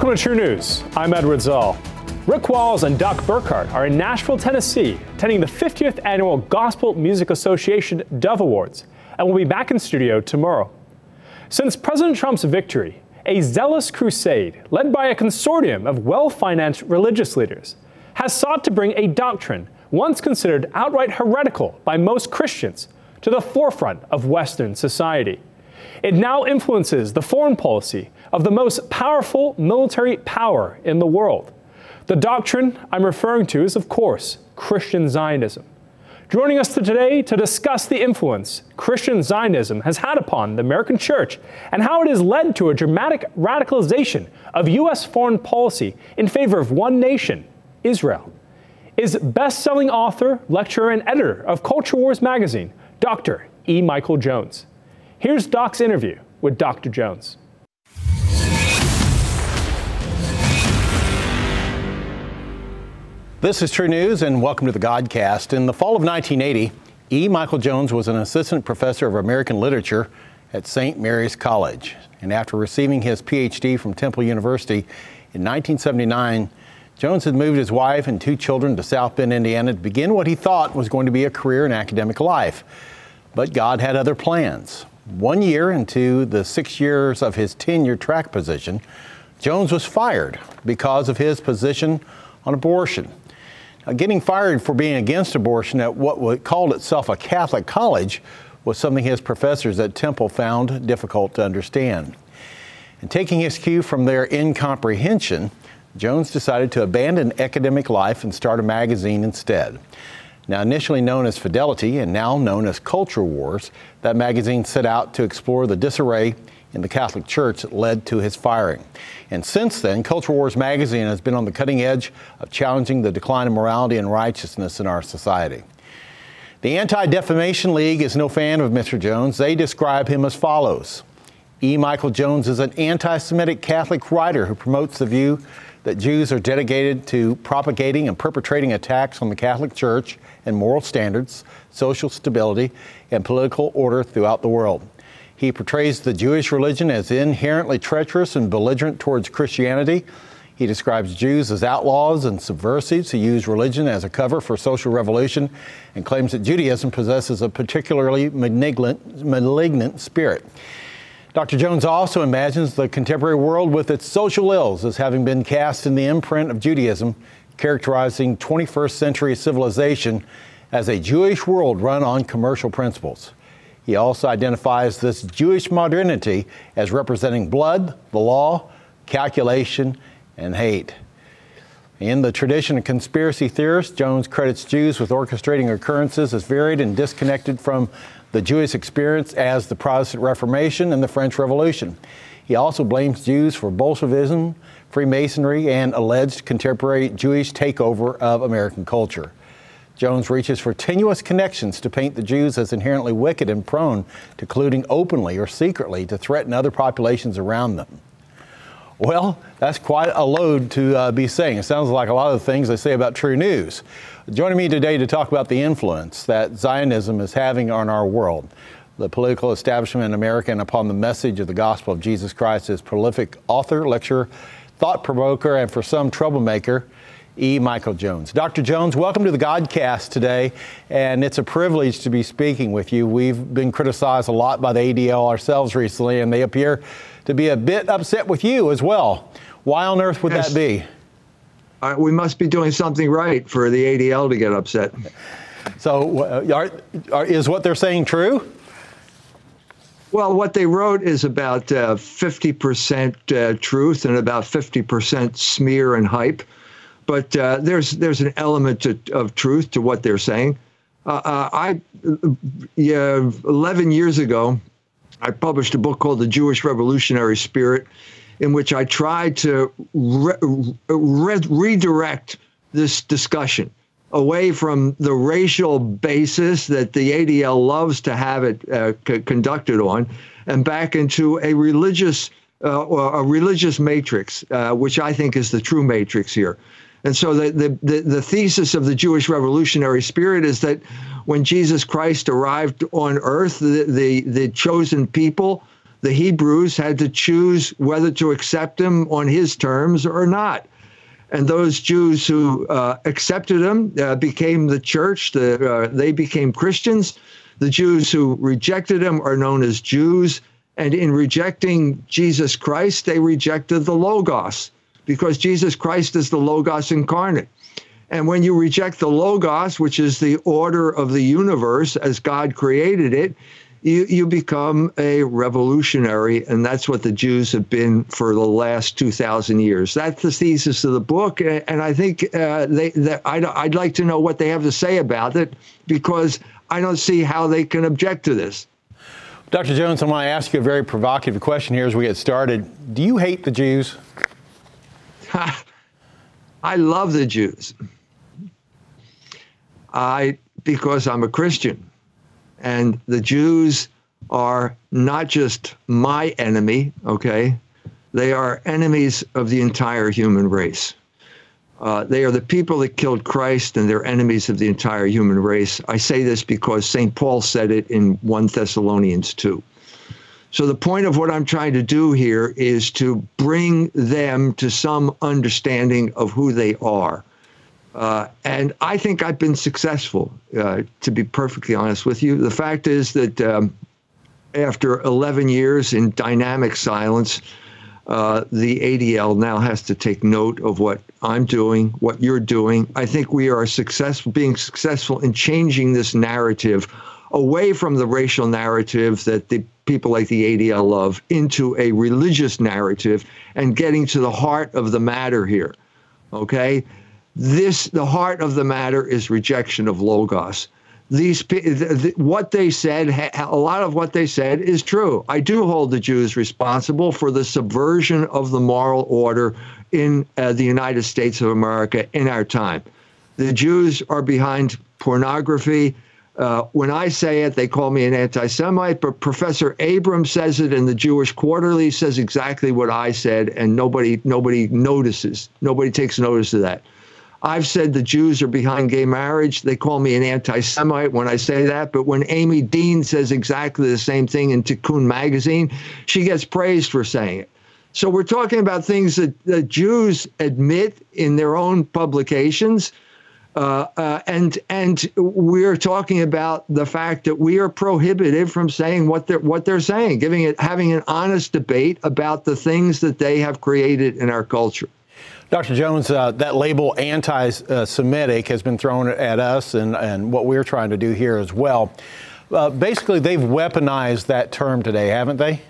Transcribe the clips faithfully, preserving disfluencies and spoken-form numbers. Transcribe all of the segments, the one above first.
Welcome to True News. I'm Edward Zoll. Rick Walls and Doc Burkhart are in Nashville, Tennessee, attending the fiftieth Annual Gospel Music Association Dove Awards, and will be back in studio tomorrow. Since President Trump's victory, a zealous crusade led by a consortium of well-financed religious leaders has sought to bring a doctrine once considered outright heretical by most Christians to the forefront of Western society. It now influences the foreign policy of the most powerful military power in the world. The doctrine I'm referring to is, of course, Christian Zionism. Joining us today to discuss the influence Christian Zionism has had upon the American church and how it has led to a dramatic radicalization of U S foreign policy in favor of one nation, Israel, is best-selling author, lecturer, and editor of Culture Wars magazine, Doctor E. Michael Jones. Here's Doc's interview with Doctor Jones. This is True News, and welcome to the Godcast. In the fall of nineteen eighty, E. Michael Jones was an assistant professor of American literature at Saint Mary's College. And after receiving his P H D from Temple University in nineteen seventy-nine, Jones had moved his wife and two children to South Bend, Indiana to begin what he thought was going to be a career in academic life. But God had other plans. One year into the six years of his tenure track position, Jones was fired because of his position on abortion. Now, getting fired for being against abortion at what called itself a Catholic college was something his professors at Temple found difficult to understand. And taking his cue from their incomprehension, Jones decided to abandon academic life and start a magazine instead. Now, initially known as Fidelity and now known as Culture Wars, that magazine set out to explore the disarray in the Catholic Church that led to his firing. And since then, Culture Wars magazine has been on the cutting edge of challenging the decline of morality and righteousness in our society. The Anti-Defamation League is no fan of Mister Jones. They describe him as follows. E. Michael Jones is an anti-Semitic Catholic writer who promotes the view that Jews are dedicated to propagating and perpetrating attacks on the Catholic Church and moral standards, social stability, and political order throughout the world. He portrays the Jewish religion as inherently treacherous and belligerent towards Christianity. He describes Jews as outlaws and subversives who use religion as a cover for social revolution and claims that Judaism possesses a particularly malignant, malignant spirit. Doctor Jones also imagines the contemporary world with its social ills as having been cast in the imprint of Judaism, characterizing twenty-first century civilization as a Jewish world run on commercial principles. He also identifies this Jewish modernity as representing blood, the law, calculation, and hate. In the tradition of conspiracy theorists, Jones credits Jews with orchestrating occurrences as varied and disconnected from the Jewish experience as the Protestant Reformation and the French Revolution. He also blames Jews for Bolshevism, Freemasonry, and alleged contemporary Jewish takeover of American culture. Jones reaches for tenuous connections to paint the Jews as inherently wicked and prone to colluding openly or secretly to threaten other populations around them. Well, that's quite a load to uh, be saying. It sounds like a lot of the things they say about True News. Joining me today to talk about the influence that Zionism is having on our world, the political establishment in America, and upon the message of the gospel of Jesus Christ is prolific author, lecturer, thought provoker, and for some troublemaker, E. Michael Jones. Doctor Jones, welcome to the Godcast today, and it's a privilege to be speaking with you. We've been criticized a lot by the A D L ourselves recently, and they appear to be a bit upset with you as well. Why on earth would yes. that be? Uh, we must be doing something right for the A D L to get upset. So uh, are, are, is what they're saying true? Well, what they wrote is about uh, fifty percent uh, truth and about fifty percent smear and hype. But uh, there's there's an element to, of truth to what they're saying. Uh, uh, I yeah, eleven years ago, I published a book called The Jewish Revolutionary Spirit, in which I tried to re- re- redirect this discussion away from the racial basis that the A D L loves to have it uh, c- conducted on, and back into a religious uh, a religious matrix, uh, which I think is the true matrix here. And so the, the, the, the thesis of the Jewish revolutionary spirit is that when Jesus Christ arrived on earth, the, the, the chosen people The Hebrews had to choose whether to accept him on his terms or not. And those Jews who uh, accepted him uh, became the church. The, uh, they became Christians. The Jews who rejected him are known as Jews. And in rejecting Jesus Christ, they rejected the Logos, because Jesus Christ is the Logos incarnate. And when you reject the Logos, which is the order of the universe as God created it, you, you become a revolutionary, and that's what the Jews have been for the last two thousand years. That's the thesis of the book, and I think uh, they, they, I'd, I'd like to know what they have to say about it, because I don't see how they can object to this. Doctor Jones, I want to ask you a very provocative question here as we get started. Do you hate the Jews? I love the Jews. I because I'm a Christian. And the Jews are not just my enemy, okay? They are enemies of the entire human race. Uh, they are the people that killed Christ, and they're enemies of the entire human race. I say this because Saint Paul said it in First Thessalonians two. So the point of what I'm trying to do here is to bring them to some understanding of who they are. Uh, and I think I've been successful, uh, to be perfectly honest with you. The fact is that um, after eleven years in dynamic silence, uh, the A D L now has to take note of what I'm doing, what you're doing. I think we are successful, being successful in changing this narrative away from the racial narrative that the people like the A D L love into a religious narrative and getting to the heart of the matter here, okay? This, the heart of the matter is rejection of Logos. These, what they said, a lot of what they said is true. I do hold the Jews responsible for the subversion of the moral order in uh, the United States of America in our time. The Jews are behind pornography. Uh, when I say it, they call me an anti-Semite, but Professor Abrams says it in the Jewish Quarterly, says exactly what I said, and nobody, nobody notices. Nobody takes notice of that. I've said the Jews are behind gay marriage. They call me an anti-Semite when I say that. But when Amy Dean says exactly the same thing in Tikkun magazine, she gets praised for saying it. So we're talking about things that the Jews admit in their own publications. Uh, uh, and and we're talking about the fact that we are prohibited from saying what they're, what they're saying, giving it, having an honest debate about the things that they have created in our culture. Doctor Jones, uh, that label anti-Semitic has been thrown at us and, and what we're trying to do here as well. Uh, basically, they've weaponized that term today, haven't they?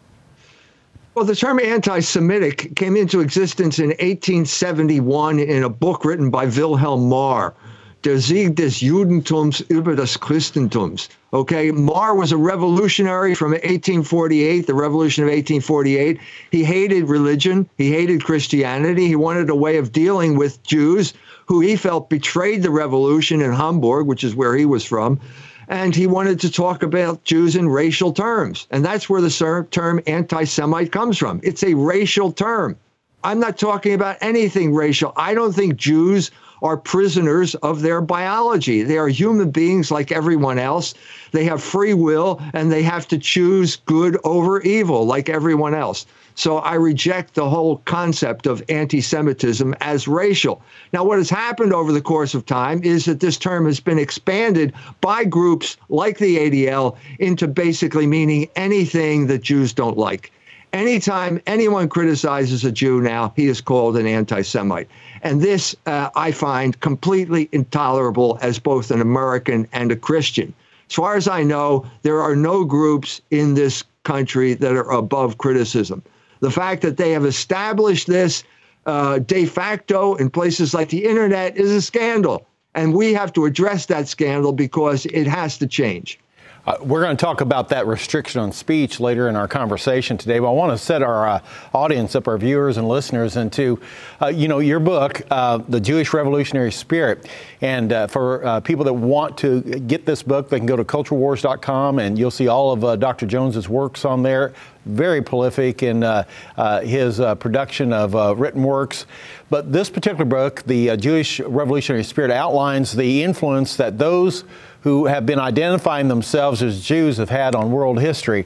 Well, the term anti-Semitic came into existence in eighteen seventy-one in a book written by Wilhelm Marr, Der Sieg des Judentums über das Christentums. Okay, Marr was a revolutionary from eighteen forty-eight, the Revolution of eighteen forty-eight. He hated religion. He hated Christianity. He wanted a way of dealing with Jews who he felt betrayed the revolution in Hamburg, which is where he was from. And he wanted to talk about Jews in racial terms. And that's where the term anti-Semite comes from. It's a racial term. I'm not talking about anything racial. I don't think Jews are prisoners of their biology. They are human beings like everyone else. They have free will, and they have to choose good over evil like everyone else. So I reject the whole concept of anti-Semitism as racial. Now, what has happened over the course of time is that this term has been expanded by groups like the A D L into basically meaning anything that Jews don't like. Anytime anyone criticizes a Jew now, he is called an anti-Semite. And this, uh, I find, completely intolerable as both an American and a Christian. As far as I know, there are no groups in this country that are above criticism. The fact that they have established this uh, de facto in places like the internet is a scandal. And we have to address that scandal because it has to change. Uh, we're going to talk about that restriction on speech later in our conversation today, but I want to set our uh, audience up, our viewers and listeners, into, uh, you know, your book, uh, The Jewish Revolutionary Spirit. And uh, for uh, people that want to get this book, they can go to culture wars dot com, and you'll see all of uh, Doctor Jones's works on there. Very prolific in uh, uh, his uh, production of uh, written works. But this particular book, The uh, Jewish Revolutionary Spirit, outlines the influence that those who have been identifying themselves as Jews have had on world history.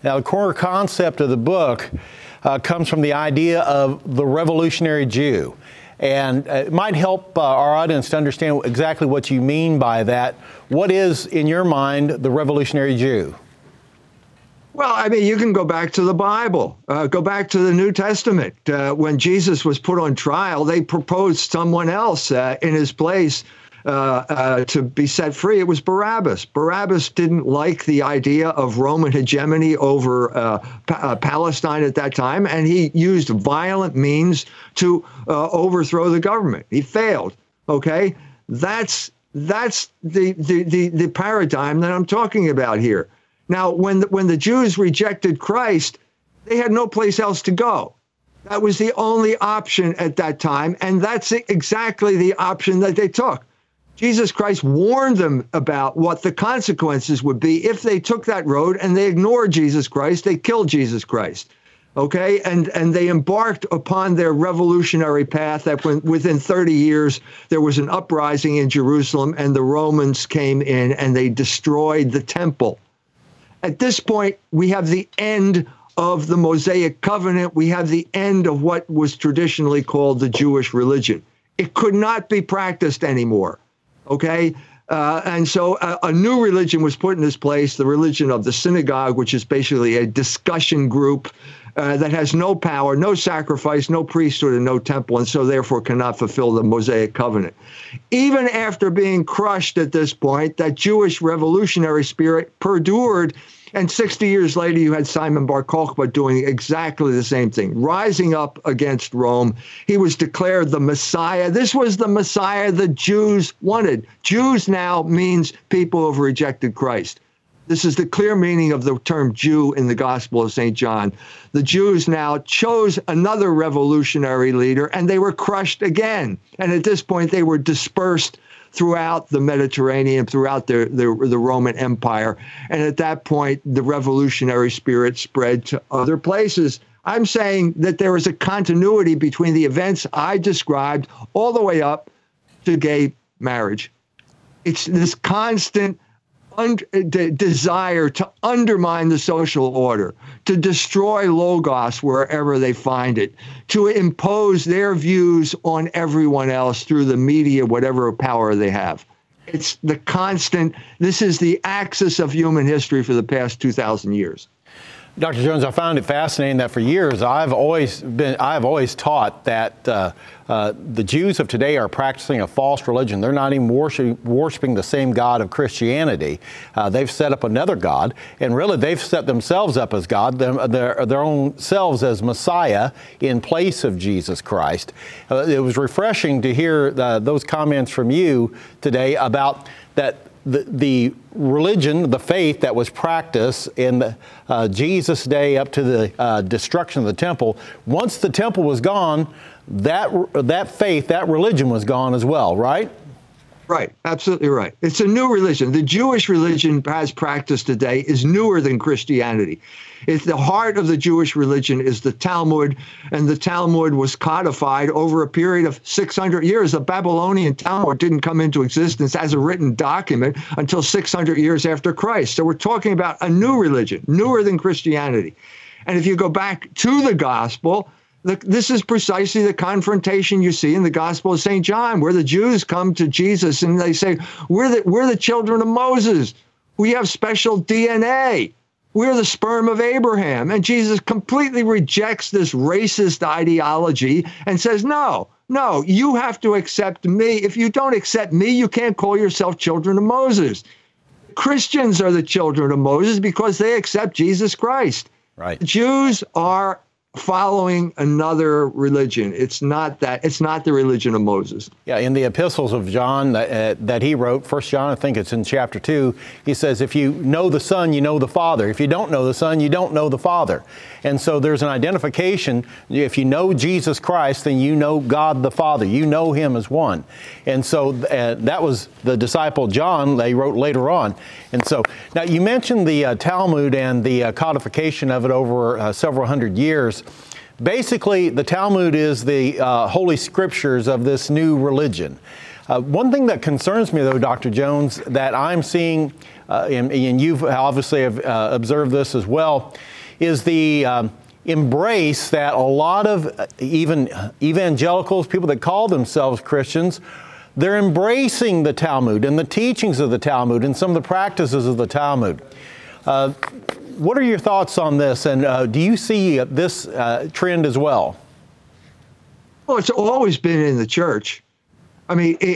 Now, the core concept of the book uh, comes from the idea of the revolutionary Jew. And it might help uh, our audience to understand exactly what you mean by that. What is, in your mind, the revolutionary Jew? Well, I mean, you can go back to the Bible, uh, go back to the New Testament. Uh, when Jesus was put on trial, they proposed someone else uh, in his place uh, uh, to be set free. It was Barabbas. Barabbas didn't like the idea of Roman hegemony over uh, pa- uh, Palestine at that time, and he used violent means to uh, overthrow the government. He failed. Okay, that's that's the, the the the paradigm that I'm talking about here. Now, when the, when the Jews rejected Christ, they had no place else to go. That was the only option at that time, and that's exactly the option that they took. Jesus Christ warned them about what the consequences would be if they took that road and they ignored Jesus Christ. They killed Jesus Christ. Okay, and and they embarked upon their revolutionary path that when, within thirty years, there was an uprising in Jerusalem, and the Romans came in and they destroyed the temple. At this point, we have the end of the Mosaic covenant. We have the end of what was traditionally called the Jewish religion. It could not be practiced anymore, okay? Uh, and so a, a new religion was put in its place, the religion of the synagogue, which is basically a discussion group uh, that has no power, no sacrifice, no priesthood, and no temple, and so therefore cannot fulfill the Mosaic covenant. Even after being crushed at this point, that Jewish revolutionary spirit perdured. And sixty years later, you had Simon Bar Kokhba doing exactly the same thing, rising up against Rome. He was declared the Messiah. This was the Messiah the Jews wanted. Jews now means people who have rejected Christ. This is the clear meaning of the term Jew in the Gospel of Saint John. The Jews now chose another revolutionary leader, and they were crushed again. And at this point, they were dispersed throughout the Mediterranean, throughout the, the, the Roman Empire. And at that point, the revolutionary spirit spread to other places. I'm saying that there is a continuity between the events I described all the way up to gay marriage. It's this constant un- de- desire to undermine the social order, to destroy Logos wherever they find it, to impose their views on everyone else through the media, whatever power they have. It's the constant, this is the axis of human history for the past two thousand years. Doctor Jones, I found it fascinating that for years I've always been, I've always taught that uh, uh, the Jews of today are practicing a false religion. They're not even worshiping, worshiping the same God of Christianity. Uh, they've set up another God, and really they've set themselves up as God, them, their, their own selves as Messiah in place of Jesus Christ. Uh, it was refreshing to hear uh, those comments from you today about that. The, the religion, the faith that was practiced in the, uh, Jesus' day up to the uh, destruction of the temple, once the temple was gone, that that faith, that religion was gone as well, right? Right, absolutely right. It's a new religion. The Jewish religion as practiced today is newer than Christianity. It's the heart of the Jewish religion is the Talmud, and the Talmud was codified over a period of six hundred years. The Babylonian Talmud didn't come into existence as a written document until six hundred years after Christ. So we're talking about a new religion, newer than Christianity. And if you go back to the gospel, the, this is precisely the confrontation you see in the Gospel of Saint John, where the Jews come to Jesus and they say, we're the, we're the children of Moses. We have special D N A. We're the sperm of Abraham. And Jesus completely rejects this racist ideology and says, no, no, you have to accept me. If you don't accept me, you can't call yourself children of Moses. Christians are the children of Moses because they accept Jesus Christ. Right. Jews are following another religion. It's not that. It's not the religion of Moses. Yeah, in the epistles of John that, uh, that he wrote, First John, I think it's in chapter two, he says, if you know the Son, you know the Father. If you don't know the Son, you don't know the Father. And so there's an identification. If you know Jesus Christ, then you know God the Father. You know Him as one. And so uh, that was the disciple John they wrote later on. And so now you mentioned the uh, Talmud and the uh, codification of it over uh, several hundred years. Basically, the Talmud is the uh, holy scriptures of this new religion. Uh, one thing that concerns me, though, Doctor Jones, that I'm seeing, uh, and, and you've obviously have uh, observed this as well, is the um, embrace that a lot of even evangelicals, people that call themselves Christians, they're embracing the Talmud and the teachings of the Talmud and some of the practices of the Talmud. Uh, what are your thoughts on this, and uh, do you see this uh, trend as well? Well, it's always been in the church. I mean, it,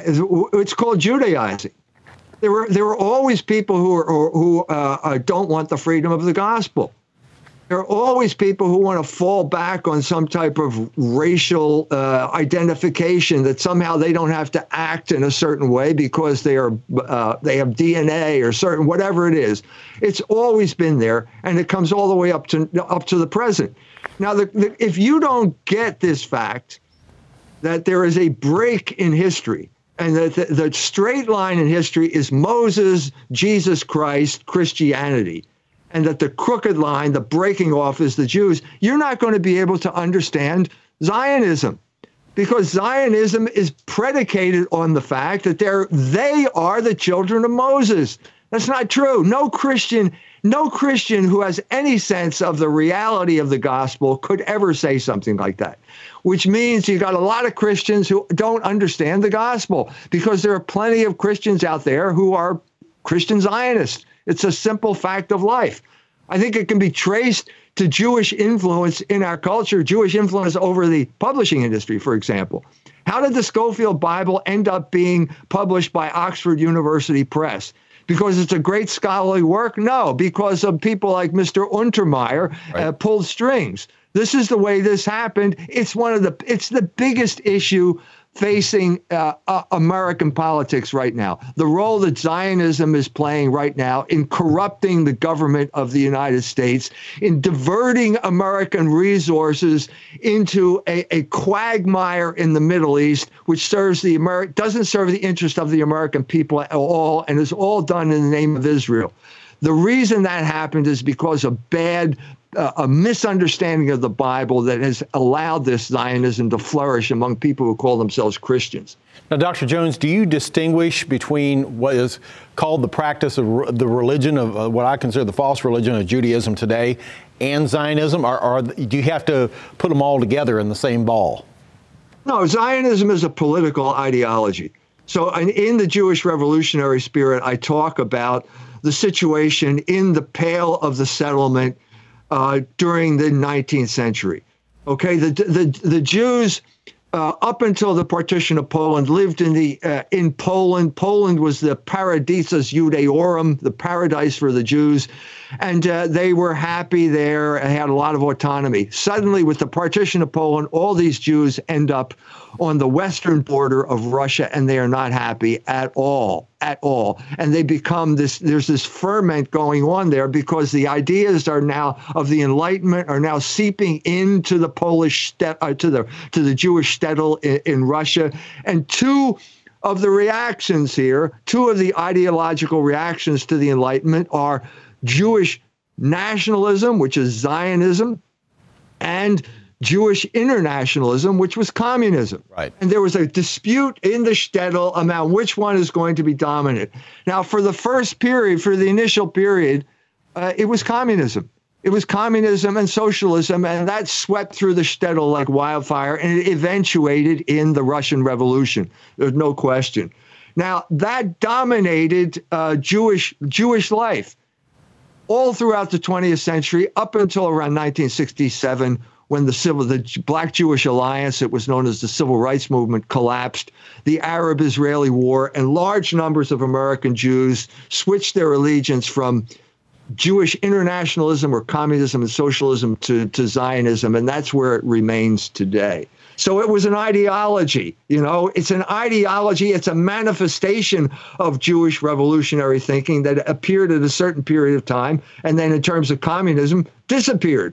it's called Judaizing. There were there were always people who are, who uh, don't want the freedom of the gospel. There are always people who want to fall back on some type of racial uh, identification, that somehow they don't have to act in a certain way because they are uh, they have D N A or certain whatever it is. It's always been there, and it comes all the way up to up to the present. Now, the, the, if you don't get this fact that there is a break in history, and that the, the straight line in history is Moses, Jesus Christ, Christianity, and that the crooked line, the breaking off, is the Jews, you're not going to be able to understand Zionism, because Zionism is predicated on the fact that they're, they are the children of Moses. That's not true. No Christian No Christian who has any sense of the reality of the gospel could ever say something like that, which means you got a lot of Christians who don't understand the gospel, because there are plenty of Christians out there who are Christian Zionists. It's a simple fact of life. I think it can be traced to Jewish influence in our culture, Jewish influence over the publishing industry, for example. How did the Scofield Bible end up being published by Oxford University Press? Because it's a great scholarly work? No, because of people like Mister Untermeyer right. uh, pulled strings. This is the way this happened. It's one of the, it's the biggest issue facing uh, uh, American politics right now. The role that Zionism is playing right now in corrupting the government of the United States, in diverting American resources into a, a quagmire in the Middle East, which serves the Ameri- doesn't serve the interest of the American people at all, and is all done in the name of Israel. The reason that happened is because of bad Uh, a misunderstanding of the Bible that has allowed this Zionism to flourish among people who call themselves Christians. Now, Doctor Jones, do you distinguish between what is called the practice of re- the religion of uh, what I consider the false religion of Judaism today and Zionism, or, or do you have to put them all together in the same ball? No, Zionism is a political ideology. So in, in the Jewish revolutionary spirit, I talk about the situation in the Pale of the Settlement Uh, during the nineteenth century. Okay, the the the Jews uh, up until the partition of Poland lived in the uh, in Poland. Poland was the Paradisus Judaeorum, the paradise for the Jews, and uh, they were happy there and had a lot of autonomy. Suddenly, with the partition of Poland, all these Jews end up on the western border of Russia, and they are not happy at all, at all. And they become this, there's this ferment going on there, because the ideas are now of the Enlightenment are now seeping into the Polish, uh, to the to the Jewish shtetl in, in Russia. And two of the reactions here, two of the ideological reactions to the Enlightenment are Jewish nationalism, which is Zionism, and Jewish internationalism, which was communism. Right. And there was a dispute in the shtetl about which one is going to be dominant. Now, for the first period, for the initial period, uh, it was communism. It was communism and socialism, and that swept through the shtetl like wildfire, and it eventuated in the Russian Revolution. There's no question. Now, that dominated uh, Jewish Jewish life all throughout the twentieth century, up until around nineteen sixty-seven, when the civil, the Black Jewish Alliance, it was known as the Civil Rights Movement, collapsed, the Arab-Israeli War, and large numbers of American Jews switched their allegiance from Jewish internationalism or communism and socialism to, to Zionism, and that's where it remains today. So it was an ideology, you know, it's an ideology, it's a manifestation of Jewish revolutionary thinking that appeared at a certain period of time, and then in terms of communism, disappeared.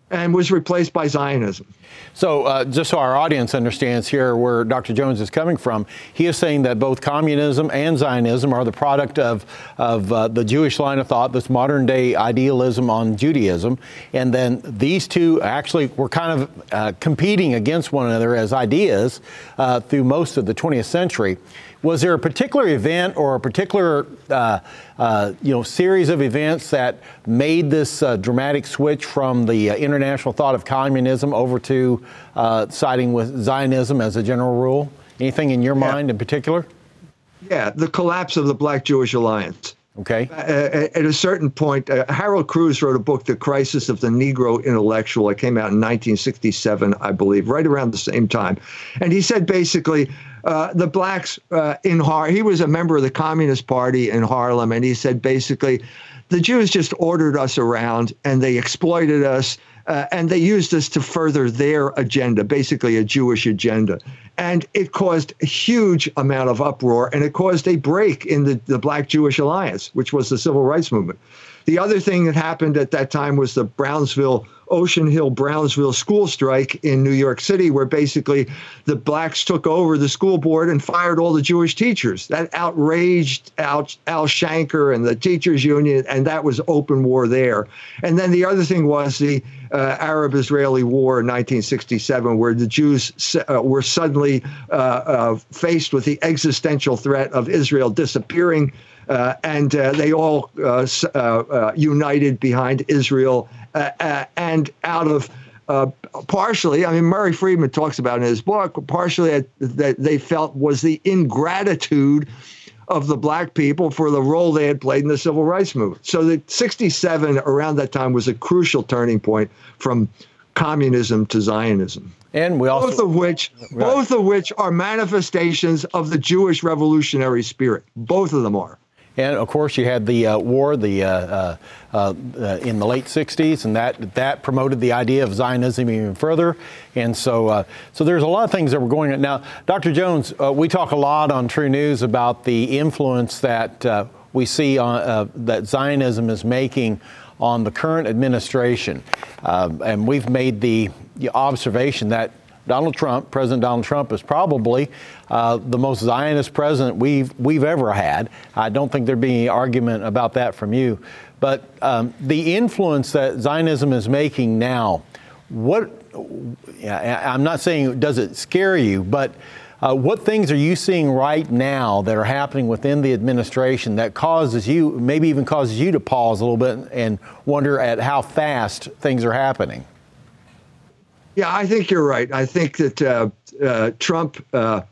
and was replaced by Zionism. So uh, just so our audience understands here where Doctor Jones is coming from, he is saying that both communism and Zionism are the product of, of uh, the Jewish line of thought, this modern day idealism on Judaism. And then these two actually were kind of uh, competing against one another as ideas uh, through most of the twentieth century. Was there a particular event or a particular uh, uh, you know, series of events that made this uh, dramatic switch from the uh, international thought of communism over to uh, siding with Zionism as a general rule? Anything in your yeah. mind in particular? Yeah, the collapse of the Black Jewish Alliance. Okay. Uh, at a certain point, uh, Harold Cruz wrote a book, The Crisis of the Negro Intellectual. It came out in nineteen sixty-seven, I believe, right around the same time. And he said basically, uh, the blacks uh, in Harlem, he was a member of the Communist Party in Harlem, and he said basically, the Jews just ordered us around and they exploited us. Uh, and they used us to further their agenda, basically a Jewish agenda. And it caused a huge amount of uproar, and it caused a break in the, the Black Jewish Alliance, which was the civil rights movement. The other thing that happened at that time was the Brownsville, Ocean Hill Brownsville school strike in New York City, where basically the blacks took over the school board and fired all the Jewish teachers. That outraged Al, Al Shanker and the teachers union, and that was open war there. And then the other thing was the uh, Arab-Israeli War in nineteen sixty-seven, where the Jews uh, were suddenly uh, uh, faced with the existential threat of Israel disappearing. Uh, and uh, they all uh, uh, uh, united behind Israel, uh, uh, and out of uh, partially, I mean, Murray Friedman talks about in his book, partially that they felt was the ingratitude of the black people for the role they had played in the civil rights movement. So the sixty-seven, around that time, was a crucial turning point from communism to Zionism. And we also, both of which, right. both of which are manifestations of the Jewish revolutionary spirit. Both of them are. And of course, you had the uh, war, the uh, uh, uh, in the late sixties, and that that promoted the idea of Zionism even further. And so, uh, so there's a lot of things that were going on. Now, Doctor Jones, uh, we talk a lot on True News about the influence that uh, we see on, uh, that Zionism is making on the current administration, uh, and we've made the, the observation that Donald Trump, President Donald Trump, is probably uh, the most Zionist president we've we've ever had. I don't think there'd be any argument about that from you. But um, the influence that Zionism is making now, what? I'm not saying does it scare you, but uh, what things are you seeing right now that are happening within the administration that causes you, maybe even causes you to pause a little bit and wonder at how fast things are happening? Yeah, I think you're right. I think that uh, uh, Trump uh,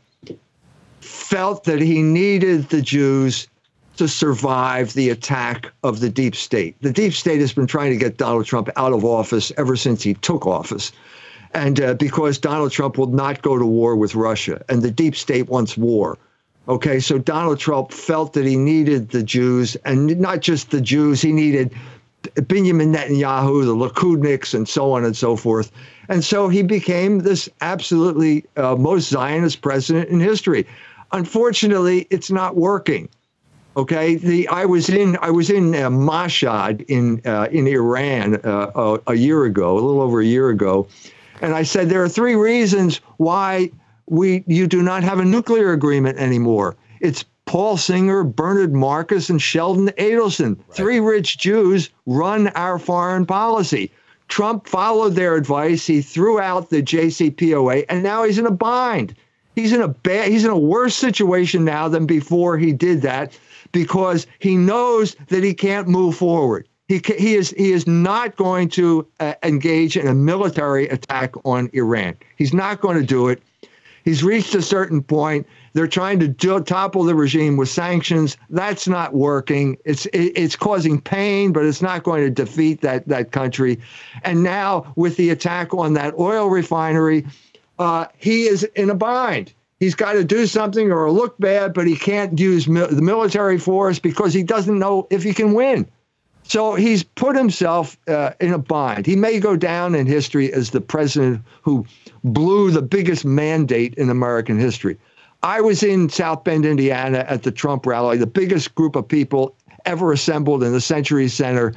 felt that he needed the Jews to survive the attack of the deep state. The deep state has been trying to get Donald Trump out of office ever since he took office. And uh, because Donald Trump will not go to war with Russia, and the deep state wants war. Okay, so Donald Trump felt that he needed the Jews, and not just the Jews, he needed Benjamin Netanyahu, the Likudniks, and so on and so forth. And so he became this absolutely uh, most Zionist president in history. Unfortunately, it's not working. Okay, the I was in I was in uh, Mashhad in uh, in Iran uh, a, a year ago, a little over a year ago, and I said there are three reasons why we you do not have a nuclear agreement anymore. It's Paul Singer, Bernard Marcus, and Sheldon Adelson. Right. Three rich Jews run our foreign policy. Trump followed their advice. He threw out the J C P O A, and now he's in a bind. He's in a bad, he's in a worse situation now than before he did that, because he knows that he can't move forward. He he is he is not going to uh, engage in a military attack on Iran. He's not going to do it. He's reached a certain point. They're trying to do, topple the regime with sanctions. That's not working. It's it, it's causing pain, but it's not going to defeat that that country. And now with the attack on that oil refinery, uh, he is in a bind. He's got to do something or look bad, but he can't use mi- the military force because he doesn't know if he can win. So he's put himself uh, in a bind. He may go down in history as the president who blew the biggest mandate in American history. I was in South Bend, Indiana at the Trump rally, the biggest group of people ever assembled in the Century Center.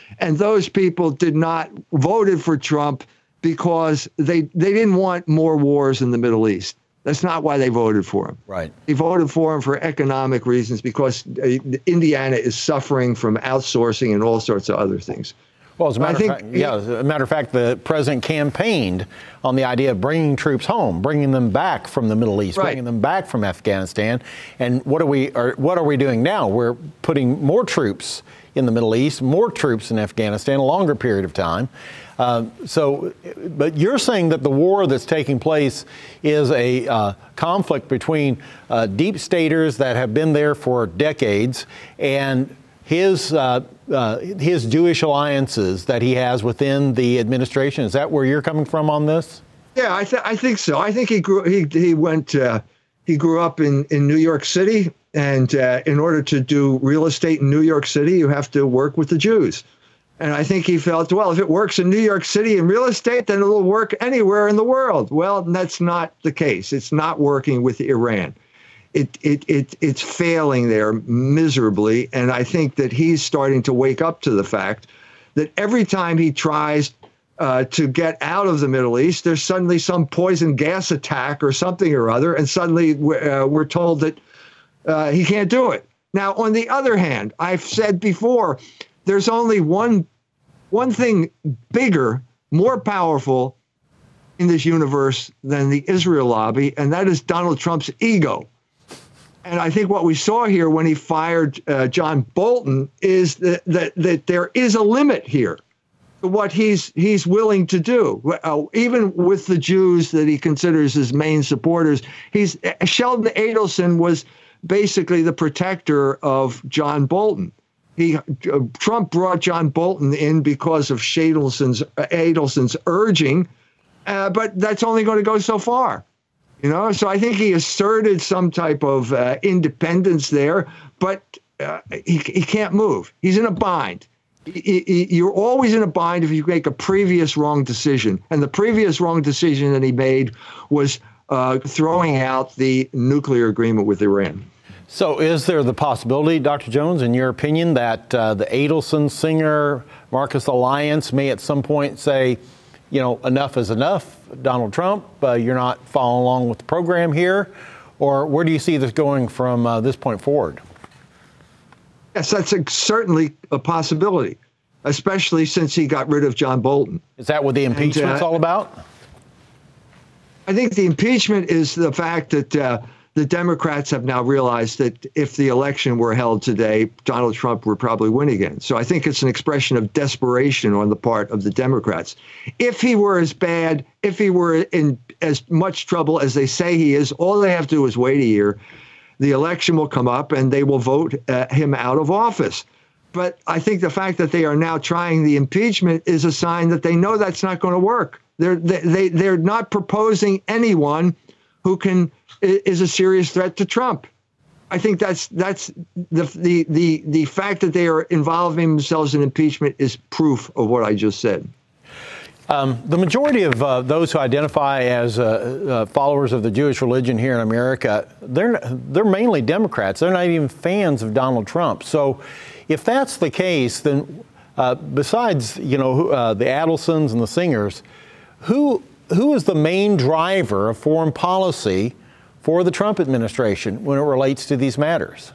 And those people did not voted for Trump because they they didn't want more wars in the Middle East. That's not why they voted for him. Right. They voted for him for economic reasons because Indiana is suffering from outsourcing and all sorts of other things. Well, as a matter, think, of fact, yeah, as a matter of fact, the president campaigned on the idea of bringing troops home, bringing them back from the Middle East, right. bringing them back from Afghanistan. And what are we are, what are we doing now? We're putting more troops in the Middle East, more troops in Afghanistan, a longer period of time. Uh, so, but you're saying that the war that's taking place is a uh, conflict between uh, deep staters that have been there for decades and his uh, uh, his Jewish alliances that he has within the administration. Is that where you're coming from on this? Yeah, I, th- I think so. I think he grew. He he went. Uh, he grew up in, in New York City, and uh, in order to do real estate in New York City, you have to work with the Jews. And I think he felt, well, if it works in New York City in real estate, then it'll work anywhere in the world. Well, that's not the case. It's not working with Iran. It it it it's failing there miserably. And I think that he's starting to wake up to the fact that every time he tries uh, to get out of the Middle East, there's suddenly some poison gas attack or something or other. And suddenly we're, uh, we're told that uh, he can't do it. Now, on the other hand, I've said before, there's only one one thing bigger, more powerful in this universe than the Israel lobby, and that is Donald Trump's ego. And I think what we saw here when he fired uh, John Bolton is that, that that there is a limit here to what he's he's willing to do, uh, even with the Jews that he considers his main supporters. He's Sheldon Adelson was basically the protector of John Bolton. He, uh, Trump brought John Bolton in because of Adelson's, uh, Adelson's urging, uh, but that's only going to go so far, you know. So I think he asserted some type of uh, independence there, but uh, he he can't move. He's in a bind. He, he, you're always in a bind if you make a previous wrong decision, and the previous wrong decision that he made was uh, throwing out the nuclear agreement with Iran. So is there the possibility, Doctor Jones, in your opinion, that uh, the Adelson, Singer, Marcus alliance may at some point say, you know, enough is enough, Donald Trump, uh, you're not following along with the program here? Or where do you see this going from uh, this point forward? Yes, that's a, certainly a possibility, especially since he got rid of John Bolton. Is that what the impeachment's and, uh, all about? I think the impeachment is the fact that uh, the Democrats have now realized that if the election were held today, Donald Trump would probably win again. So I think it's an expression of desperation on the part of the Democrats. If he were as bad, if he were in as much trouble as they say he is, all they have to do is wait a year. The election will come up and they will vote uh, him out of office. But I think the fact that they are now trying the impeachment is a sign that they know that's not going to work. They're, they, they, they're not proposing anyone who can is a serious threat to Trump. I think that's that's the the the the fact that they are involving themselves in impeachment is proof of what I just said. Um, the majority of uh, those who identify as uh, uh, followers of the Jewish religion here in America, they're they're mainly Democrats. They're not even fans of Donald Trump. So, if that's the case, then uh, besides you know uh, the Adelsons and the Singers, who who is the main driver of foreign policy for the Trump administration when it relates to these matters?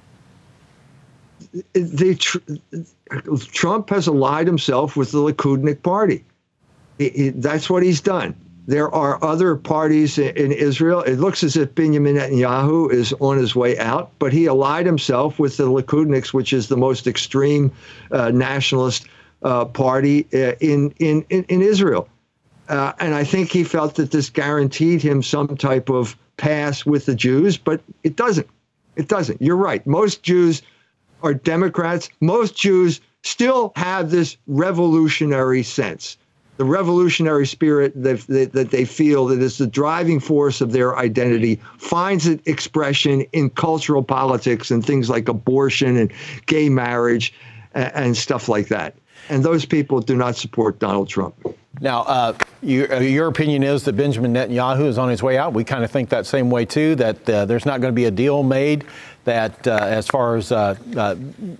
The, Trump has allied himself with the Likudnik party. He, he, that's what he's done. There are other parties in, in Israel. It looks as if Benjamin Netanyahu is on his way out, but he allied himself with the Likudniks, which is the most extreme uh, nationalist uh, party uh, in, in, in, in Israel. Uh, and I think he felt that this guaranteed him some type of pass with the Jews, but it doesn't. It doesn't. You're right. Most Jews are Democrats. Most Jews still have this revolutionary sense, the revolutionary spirit that, that, that they feel that is the driving force of their identity, finds its expression in cultural politics and things like abortion and gay marriage and, and stuff like that. And those people do not support Donald Trump. Now, uh, you, uh, your opinion is that Benjamin Netanyahu is on his way out. We kind of think that same way, too, that uh, there's not going to be a deal made that uh, as far as uh, uh,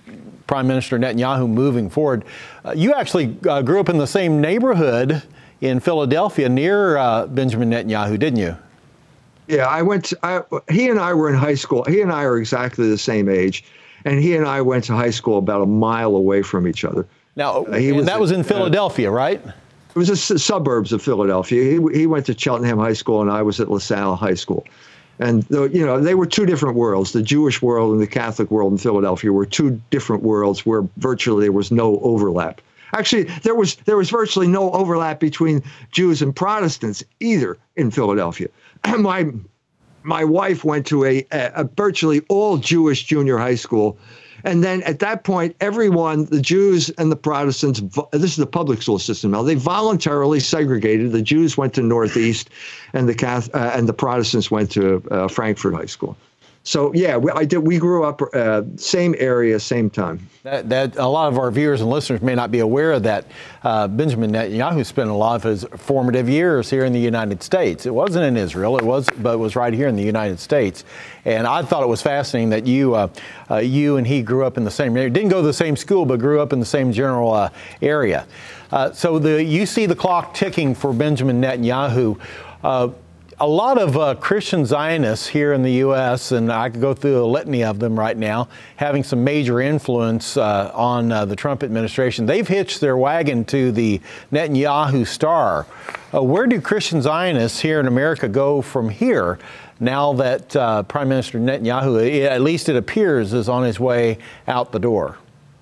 Prime Minister Netanyahu moving forward. Uh, you actually uh, grew up in the same neighborhood in Philadelphia near uh, Benjamin Netanyahu, didn't you? Yeah, I went. To, I, he and I were in high school. He and I are exactly the same age, and he and I went to high school about a mile away from each other. Now, uh, he was, that was in Philadelphia, uh, right? It was the s- suburbs of Philadelphia. He, he went to Cheltenham High School, and I was at LaSalle High School. And, the, you know, they were two different worlds. The Jewish world and the Catholic world in Philadelphia were two different worlds where virtually there was no overlap. Actually, there was there was virtually no overlap between Jews and Protestants either in Philadelphia. my my wife went to a, a, a virtually all Jewish junior high school. And then at that point, everyone, the Jews and the Protestants, this is the public school system now, they voluntarily segregated. The Jews went to Northeast and the Catholic, uh, and the Protestants went to uh, Frankfurt High School. So, yeah, we, I did. We grew up uh, same area, same time. That, that a lot of our viewers and listeners may not be aware of that. Uh, Benjamin Netanyahu spent a lot of his formative years here in the United States. It wasn't in Israel, it was, but it was right here in the United States. And I thought it was fascinating that you, uh, uh, you and he grew up in the same area. Didn't go to the same school, but grew up in the same general uh, area. Uh, so the you see the clock ticking for Benjamin Netanyahu. Uh, A lot of uh, Christian Zionists here in the U S, and I could go through a litany of them right now, having some major influence uh, on uh, the Trump administration. They've hitched their wagon to the Netanyahu star. Uh, where do Christian Zionists here in America go from here now that uh, Prime Minister Netanyahu, at least it appears, is on his way out the door?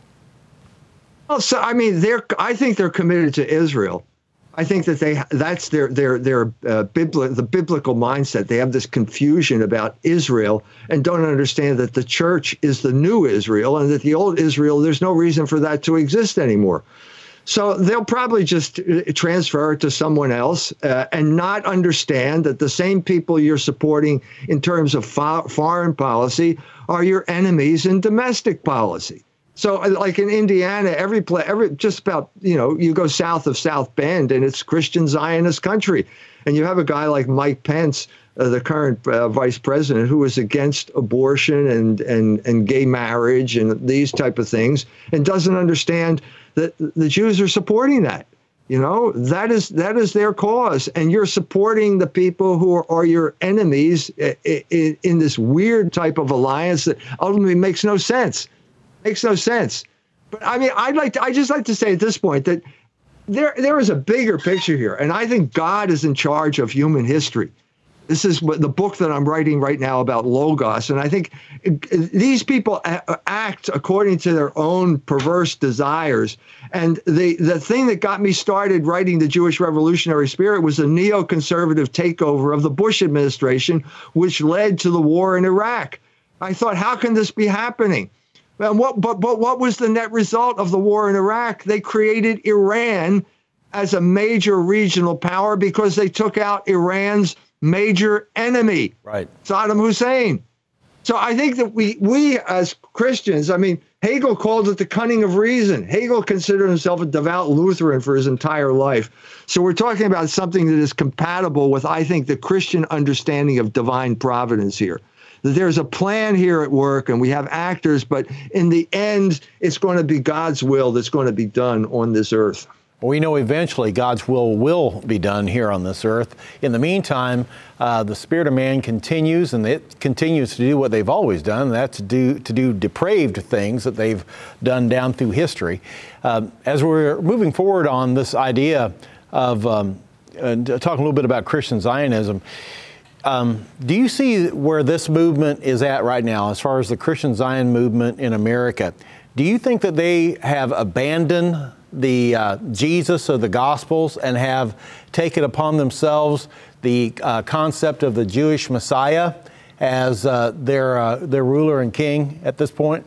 Well, so I mean, they're. I think they're committed to Israel. I think that they that's their their their uh, bibli- the biblical mindset. They have this confusion about Israel and don't understand that the church is the new Israel and that the old Israel, there's no reason for that to exist anymore. So they'll probably just transfer it to someone else uh, and not understand that the same people you're supporting in terms of fo- foreign policy are your enemies in domestic policy. So like in Indiana, every place, every just about, you know, you go south of South Bend and it's Christian Zionist country. And you have a guy like Mike Pence, uh, the current uh, vice president, who is against abortion and, and, and gay marriage and these type of things and doesn't understand that the Jews are supporting that. You know, that is that is their cause. And you're supporting the people who are, are your enemies in, in, in this weird type of alliance that ultimately makes no sense. Makes no sense. But I mean, I'd like to, I just like to say at this point that there there is a bigger picture here. And I think God is in charge of human history. This is what the book that I'm writing right now about Logos. And I think these people act according to their own perverse desires. And the, the thing that got me started writing The Jewish Revolutionary Spirit was the neoconservative takeover of the Bush administration, which led to the war in Iraq. I thought, how can this be happening? And what, but, but what was the net result of the war in Iraq? They created Iran as a major regional power because they took out Iran's major enemy, right, Saddam Hussein. So I think that we, we as Christians, I mean, Hegel called it the cunning of reason. Hegel considered himself a devout Lutheran for his entire life. So we're talking about something that is compatible with, I think, the Christian understanding of divine providence here. That there's a plan here at work and we have actors, but in the end, it's going to be God's will that's going to be done on this earth. We know eventually God's will will be done here on this earth. In the meantime, uh, the spirit of man continues, and it continues to do what they've always done, and that's to do, to do depraved things that they've done down through history. Uh, as we're moving forward on this idea of um, uh, talking a little bit about Christian Zionism, Um, do you see where this movement is at right now as far as the Christian Zion movement in America? Do you think that they have abandoned the uh, Jesus of the Gospels and have taken upon themselves the uh, concept of the Jewish Messiah as uh, their uh, their ruler and king at this point?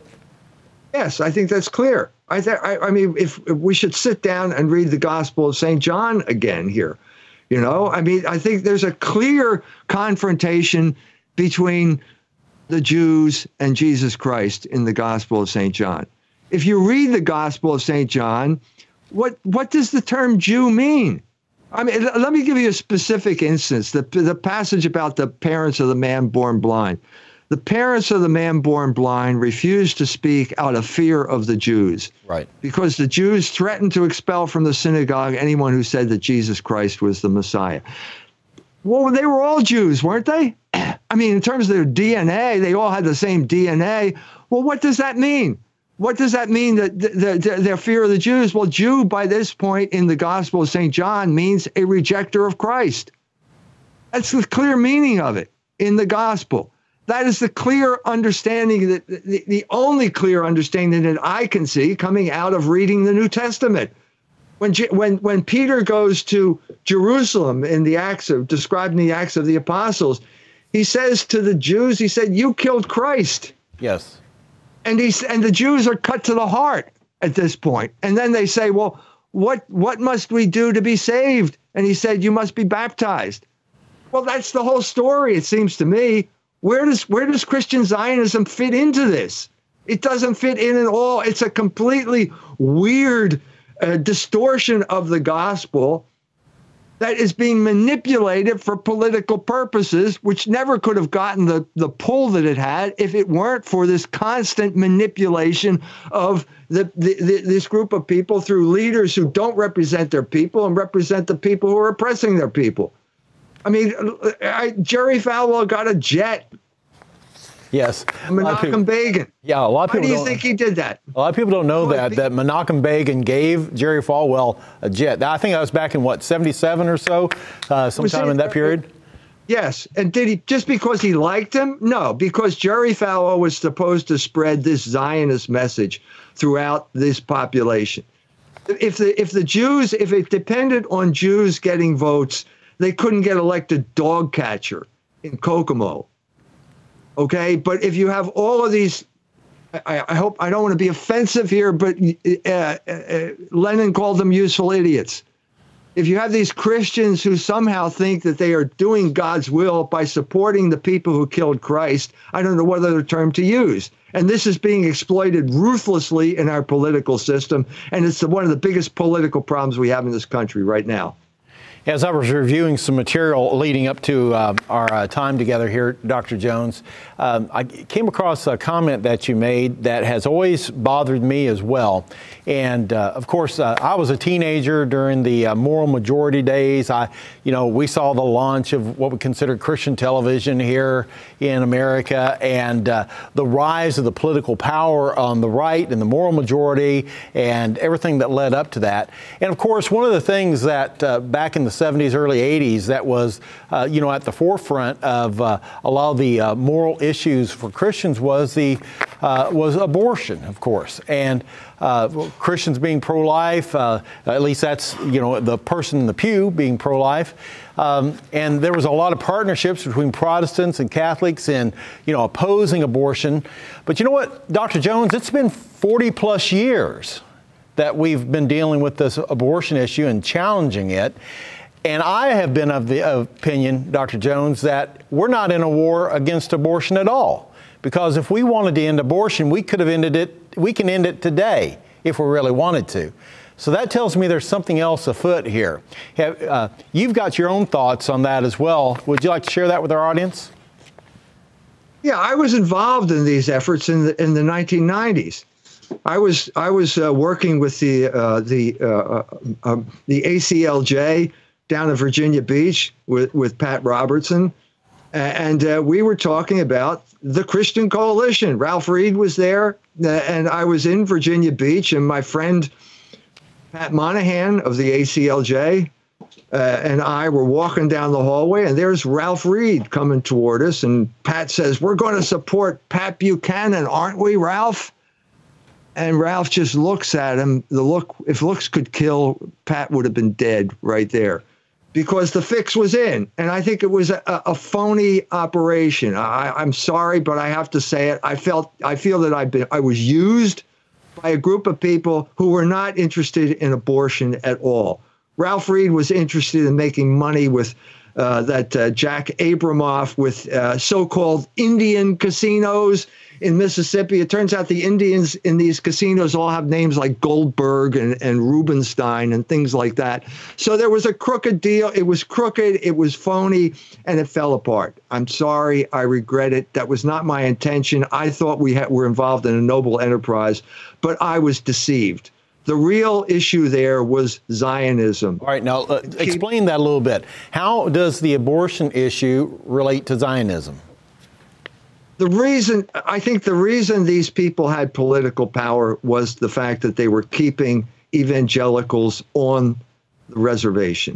Yes, I think that's clear. I, th- I, I mean, if, if we should sit down and read the Gospel of Saint John again here. You know, I mean, I think there's a clear confrontation between the Jews and Jesus Christ in the Gospel of Saint John. If you read the Gospel of Saint John, what what does the term Jew mean? I mean, let me give you a specific instance, the, the passage about the parents of the man born blind. The parents of the man born blind refused to speak out of fear of the Jews. Right. Because the Jews threatened to expel from the synagogue anyone who said that Jesus Christ was the Messiah. Well, they were all Jews, weren't they? I mean, in terms of their D N A, they all had the same D N A. Well, what does that mean? What does that mean, that the, the, their fear of the Jews? Well, Jew, by this point in the Gospel of Saint John, means a rejecter of Christ. That's the clear meaning of it in the Gospel. That is the clear understanding, that the, the only clear understanding that I can see coming out of reading the New Testament. When, when, when Peter goes to Jerusalem in the Acts of, described in the Acts of the Apostles, he says to the Jews, he said, "You killed Christ." Yes. And he's, and the Jews are cut to the heart at this point. And then they say, well, what, what must we do to be saved? And he said, you must be baptized. Well, that's the whole story, it seems to me. Where does, where does Christian Zionism fit into this? It doesn't fit in at all. It's a completely weird uh, distortion of the gospel that is being manipulated for political purposes, which never could have gotten the, the pull that it had if it weren't for this constant manipulation of the, the, the, this group of people through leaders who don't represent their people and represent the people who are oppressing their people. I mean, I, Jerry Falwell got a jet. Yes. Menachem Begin. Yeah, a lot of people. Why do you don't, think he did that? A lot of people don't know Well, that be- that Menachem Begin gave Jerry Falwell a jet. I think that was back in what, seventy-seven or so, uh, sometime it- in that period. Yes. And did he, just because he liked him? No, because Jerry Falwell was supposed to spread this Zionist message throughout this population. If the if the Jews, if it depended on Jews getting votes, they couldn't get elected dog catcher in Kokomo. Okay, but if you have all of these, I, I hope I don't want to be offensive here, but uh, uh, Lenin called them useful idiots. If you have these Christians who somehow think that they are doing God's will by supporting the people who killed Christ, I don't know what other term to use. And this is being exploited ruthlessly in our political system, and it's one of the biggest political problems we have in this country right now. As I was reviewing some material leading up to uh, our uh, time together here, Doctor Jones, um, I came across a comment that you made that has always bothered me as well. And uh, of course, uh, I was a teenager during the uh, moral majority days. I, you know, we saw the launch of what we consider Christian television here in America, and uh, the rise of the political power on the right and the moral majority, and everything that led up to that. And of course, one of the things that uh, back in the seventies, early eighties, that was, uh, you know, at the forefront of uh, a lot of the uh, moral issues for Christians was the uh, was abortion, of course, and uh, Christians being pro-life. Uh, at least that's, you know, the person in the pew being pro-life. Um, and there was a lot of partnerships between Protestants and Catholics in, you know, opposing abortion. But you know what, Doctor Jones, it's been forty plus years that we've been dealing with this abortion issue and challenging it. And I have been of the opinion, Doctor Jones, that we're not in a war against abortion at all. Because if we wanted to end abortion, we could have ended it, we can end it today if we really wanted to. So that tells me there's something else afoot here. Have, uh, you've got your own thoughts on that as well. Would you like to share that with our audience? Yeah, I was involved in these efforts in the in the nineteen nineties. I was I was uh, working with the uh, the uh, uh, um, the A C L J down in Virginia Beach with with Pat Robertson, and uh, we were talking about the Christian Coalition. Ralph Reed was there, uh, and I was in Virginia Beach, and my friend Pat Monahan of the A C L J uh, and I were walking down the hallway, and there's Ralph Reed coming toward us, and Pat says, "We're going to support Pat Buchanan, aren't we, Ralph?" And Ralph just looks at him. The look, if looks could kill, Pat would have been dead right there, because the fix was in. And I think it was a, a phony operation. I, I'm sorry, but I have to say it. I felt, I feel that I've been, I was used by a group of people who were not interested in abortion at all. Ralph Reed was interested in making money with uh, that uh, Jack Abramoff with uh, so-called Indian casinos in Mississippi. It turns out the Indians in these casinos all have names like Goldberg and, and Rubenstein and things like that. So there was a crooked deal. It was crooked. It was phony, and it fell apart. I'm sorry. I regret it. That was not my intention. I thought we had, were involved in a noble enterprise, but I was deceived. The real issue there was Zionism. All right, now uh, explain that a little bit. How does the abortion issue relate to Zionism? The reason, I think the reason these people had political power was the fact that they were keeping evangelicals on the reservation.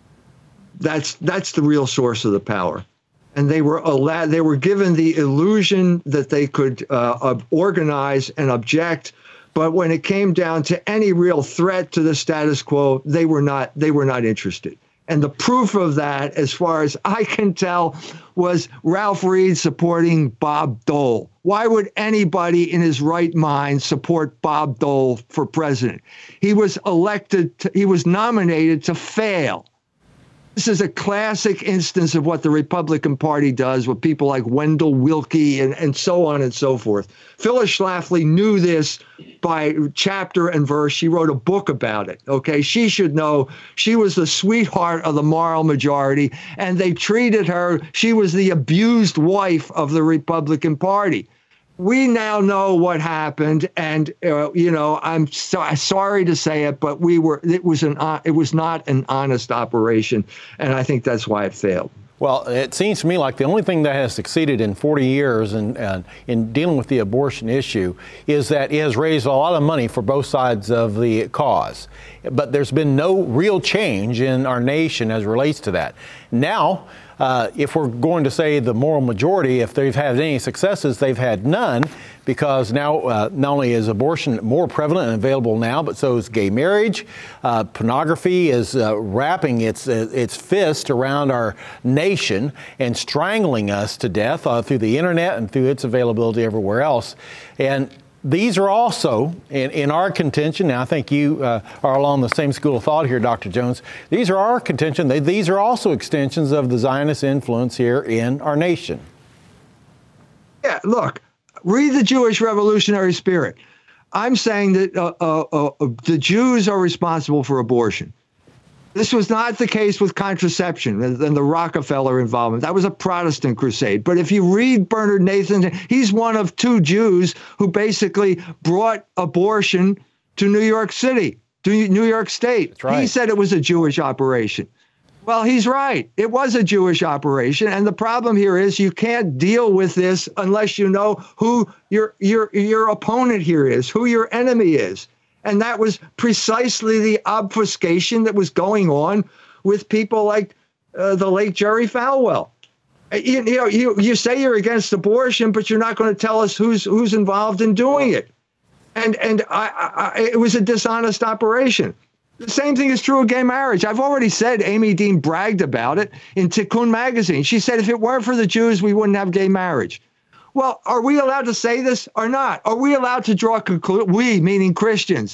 That's that's the real source of the power. And they were allowed, they were given the illusion that they could uh, organize and object. But when it came down to any real threat to the status quo, they were not they were not interested. And the proof of that, as far as I can tell, was Ralph Reed supporting Bob Dole. Why would anybody in his right mind support Bob Dole for president? He was elected, to, he was nominated to fail. This is a classic instance of what the Republican Party does with people like Wendell Willkie and, and so on and so forth. Phyllis Schlafly knew this by chapter and verse. She wrote a book about it. Okay, she should know. She was the sweetheart of the moral majority, and they treated her. She was the abused wife of the Republican Party. We now know what happened, and uh, you know, I'm so, sorry to say it, but we were. It was an. Uh, it was not an honest operation, and I think that's why it failed. Well, it seems to me like the only thing that has succeeded in forty years in, uh, in dealing with the abortion issue is that it has raised a lot of money for both sides of the cause. But there's been no real change in our nation as it relates to that. Now, uh, if we're going to say the moral majority, if they've had any successes, they've had none, because now uh, not only is abortion more prevalent and available now, but so is gay marriage. Uh, pornography is uh, wrapping its uh, its fist around our nation and strangling us to death uh, through the internet and through its availability everywhere else. And these are also, in, in our contention, now I think you uh, are along the same school of thought here, Doctor Jones, these are our contention. They, these are also extensions of the Zionist influence here in our nation. Yeah, look, read the Jewish revolutionary spirit. I'm saying that uh, uh, uh, the Jews are responsible for abortion. This was not the case with contraception and, and the Rockefeller involvement. That was a Protestant crusade. But if you read Bernard Nathan, he's one of two Jews who basically brought abortion to New York City, to New York State. That's right. He said it was a Jewish operation. Well, he's right. It was a Jewish operation. And the problem here is you can't deal with this unless you know who your your your opponent here is, who your enemy is. And that was precisely the obfuscation that was going on with people like uh, the late Jerry Falwell. You, you know, you, you say you're against abortion, but you're not going to tell us who's who's involved in doing it. And and I, I, it was a dishonest operation. The same thing is true of gay marriage. I've already said Amy Dean bragged about it in Tikkun magazine. She said if it weren't for the Jews, we wouldn't have gay marriage. Well, are we allowed to say this or not? Are we allowed to draw a conclusion? We, meaning Christians,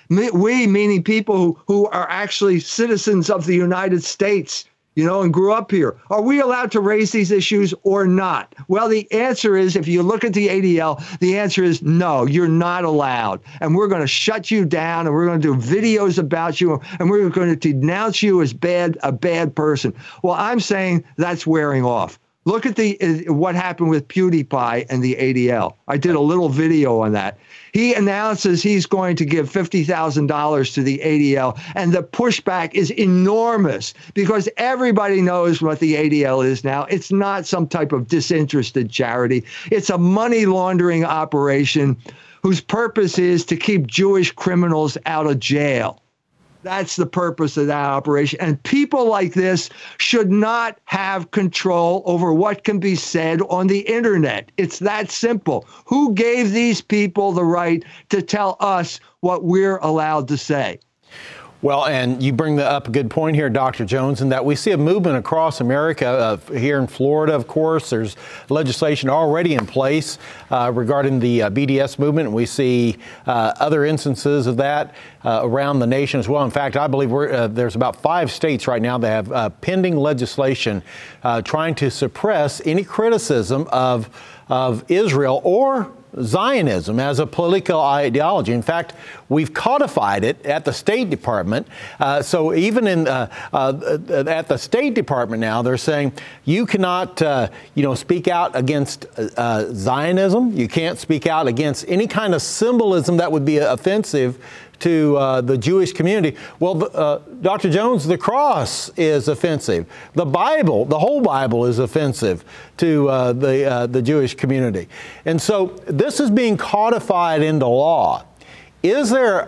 we, meaning people who, who are actually citizens of the United States, you know, and grew up here. Are we allowed to raise these issues or not? Well, the answer is, if you look at the A D L, the answer is no, you're not allowed. And we're going to shut you down, and we're going to do videos about you, and we're going to denounce you as bad, a bad person. Well, I'm saying that's wearing off. Look at the uh, what happened with PewDiePie and the A D L. I did a little video on that. He announces he's going to give fifty thousand dollars to the A D L, and the pushback is enormous because everybody knows what the A D L is now. It's not some type of disinterested charity. It's a money laundering operation whose purpose is to keep Jewish criminals out of jail. That's the purpose of that operation. And people like this should not have control over what can be said on the internet. It's that simple. Who gave these people the right to tell us what we're allowed to say? Well, and you bring up a good point here, Doctor Jones, in that we see a movement across America. Uh, here in Florida, of course, there's legislation already in place uh, regarding the uh, B D S movement. We see uh, other instances of that uh, around the nation as well. In fact, I believe we're, uh, there's about five states right now that have uh, pending legislation uh, trying to suppress any criticism of of Israel or Zionism as a political ideology. In fact, we've codified it at the State Department. Uh, so even in uh, uh, at the State Department now, they're saying you cannot, uh, you know, speak out against uh, Zionism. You can't speak out against any kind of symbolism that would be offensive to uh, the Jewish community. Well, uh, Doctor Jones, the cross is offensive. The Bible, the whole Bible is offensive to uh, the uh, the Jewish community. And so this is being codified into law. Is there,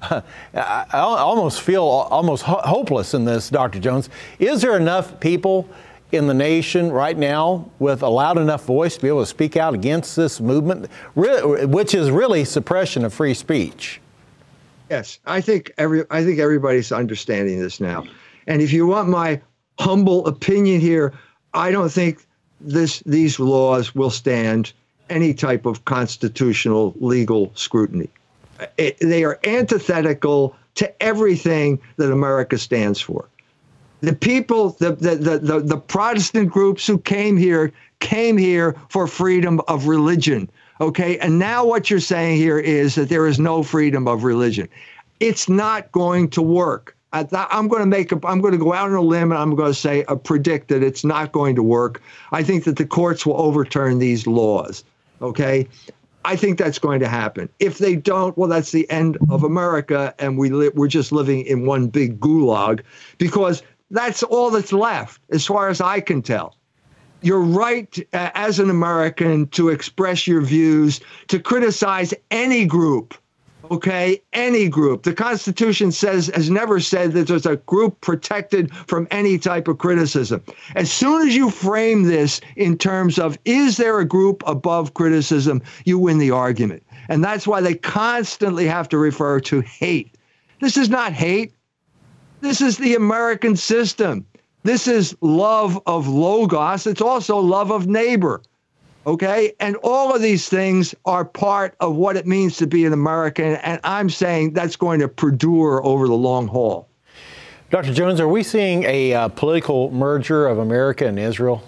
I almost feel almost hopeless in this, Doctor Jones. Is there enough people in the nation right now with a loud enough voice to be able to speak out against this movement, which is really suppression of free speech? Yes, I think every I think everybody's understanding this now. And if you want my humble opinion here, I don't think this these laws will stand any type of constitutional legal scrutiny. It, they are antithetical to everything that America stands for. The people, the the, the the the Protestant groups who came here came here for freedom of religion. Okay, and now what you're saying here is that there is no freedom of religion. It's not going to work. I th- I'm going to make a, I'm going to go out on a limb and I'm going to say, uh, predict that it's not going to work. I think that the courts will overturn these laws. Okay, I think that's going to happen. If they don't, well, that's the end of America, and we li- we're just living in one big gulag, because that's all that's left, as far as I can tell. You're right, uh, as an American, to express your views, to criticize any group, okay? Any group. The Constitution says, has never said that there's a group protected from any type of criticism. As soon as you frame this in terms of, is there a group above criticism, you win the argument. And that's why they constantly have to refer to hate. This is not hate. This is the American system. This is love of logos. It's also love of neighbor, okay? And all of these things are part of what it means to be an American, and I'm saying that's going to perdure over the long haul. Doctor Jones, are we seeing a uh, political merger of America and Israel?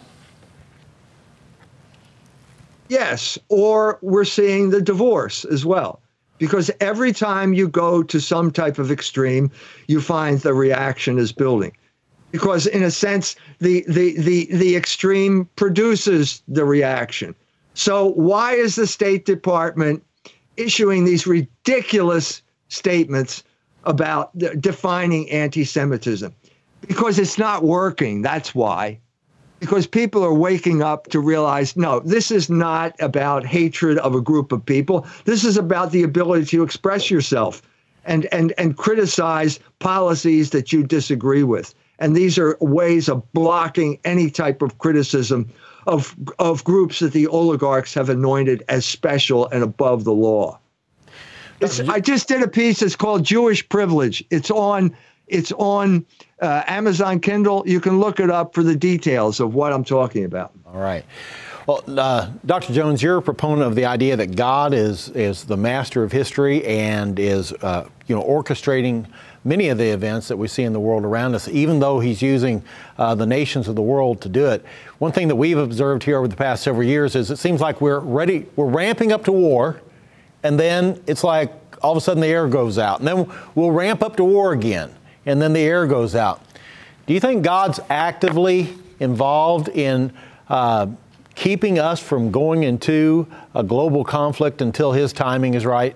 Yes, or we're seeing the divorce as well. Because every time you go to some type of extreme, you find the reaction is building. Because in a sense, the, the, the, the extreme produces the reaction. So why is the State Department issuing these ridiculous statements about the, defining anti-Semitism? Because it's not working, that's why. Because people are waking up to realize, no, this is not about hatred of a group of people. This is about the ability to express yourself and, and, and criticize policies that you disagree with. And these are ways of blocking any type of criticism of, of groups that the oligarchs have anointed as special and above the law. It's, I just did a piece that's called Jewish Privilege. It's on, it's on uh, Amazon Kindle. You can look it up for the details of what I'm talking about. All right. Well, uh, Doctor Jones, you're a proponent of the idea that God is is the master of history and is, uh, you know, orchestrating many of the events that we see in the world around us, even though he's using uh, the nations of the world to do it. One thing that we've observed here over the past several years is it seems like we're ready, we're ramping up to war, and then it's like all of a sudden the air goes out, and then we'll ramp up to war again, and then the air goes out. Do you think God's actively involved in uh, keeping us from going into a global conflict until his timing is right?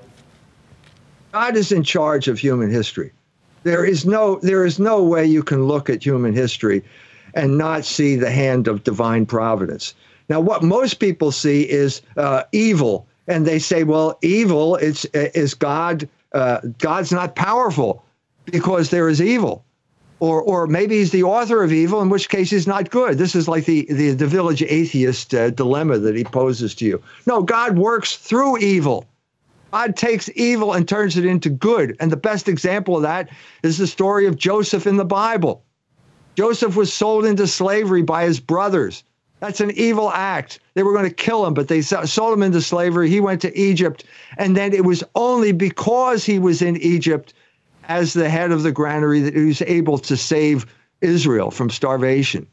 God is in charge of human history. There is no there is no way you can look at human history and not see the hand of divine providence. Now, what most people see is uh, evil, and they say, well, evil is, is God. Uh, God's not powerful because there is evil. Or or maybe he's the author of evil, in which case he's not good. This is like the, the, the village atheist uh, dilemma that he poses to you. No, God works through evil. God takes evil and turns it into good. And the best example of that is the story of Joseph in the Bible. Joseph was sold into slavery by his brothers. That's an evil act. They were going to kill him, but they sold him into slavery. He went to Egypt. And then it was only because he was in Egypt as the head of the granary that he was able to save Israel from starvation.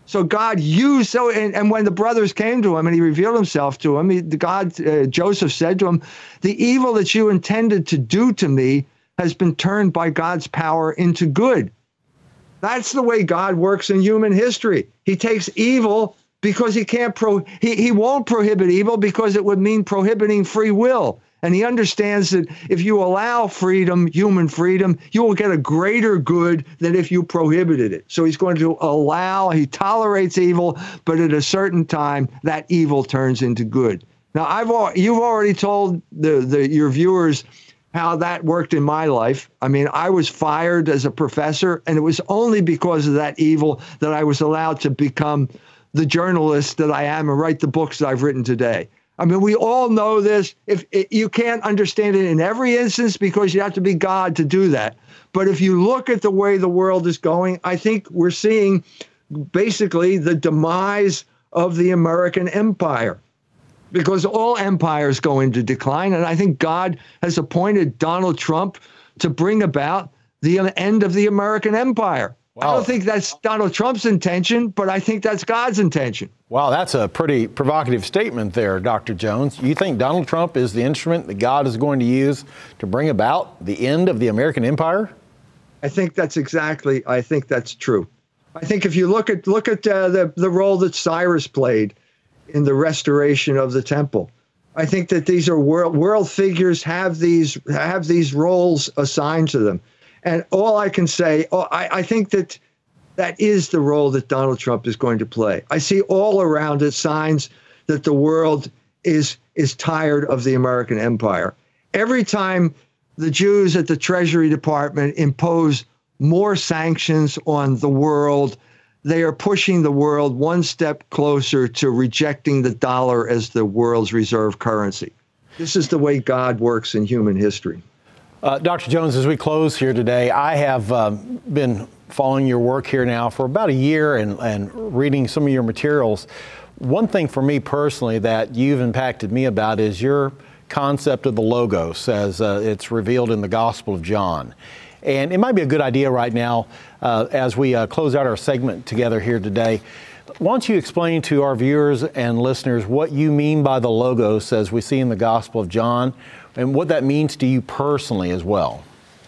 So God used, so, and, and when the brothers came to him and he revealed himself to him, he, the God, uh, Joseph said to him, the evil that you intended to do to me has been turned by God's power into good. That's the way God works in human history. He takes evil because he can't pro, he, he won't prohibit evil because it would mean prohibiting free will. And he understands that if you allow freedom, human freedom, you will get a greater good than if you prohibited it. So he's going to allow, he tolerates evil, but at a certain time, that evil turns into good. Now, I've you've already told the, the your viewers how that worked in my life. I mean, I was fired as a professor, and it was only because of that evil that I was allowed to become the journalist that I am and write the books that I've written today. I mean, we all know this. If it, you can't understand it in every instance because you have to be God to do that. But if you look at the way the world is going, I think we're seeing basically the demise of the American empire, because all empires go into decline. And I think God has appointed Donald Trump to bring about the end of the American empire. Wow. I don't think that's Donald Trump's intention, but I think that's God's intention. Wow, that's a pretty provocative statement there, Doctor Jones. You think Donald Trump is the instrument that God is going to use to bring about the end of the American empire? I think that's exactly, I think that's true. I think if you look at look at uh, the, the role that Cyrus played in the restoration of the temple, I think that these are world world figures have these have these roles assigned to them. And all I can say, oh, I, I think that that is the role that Donald Trump is going to play. I see all around it signs that the world is is tired of the American empire. Every time the Jews at the Treasury Department impose more sanctions on the world, they are pushing the world one step closer to rejecting the dollar as the world's reserve currency. This is the way God works in human history. Uh, Doctor Jones, as we close here today, I have um, been following your work here now for about a year and, and reading some of your materials. One thing for me personally that you've impacted me about is your concept of the Logos as uh, it's revealed in the Gospel of John. And it might be a good idea right now uh, as we uh, close out our segment together here today. Why don't you explain to our viewers and listeners what you mean by the Logos as we see in the Gospel of John, and what that means to you personally as well?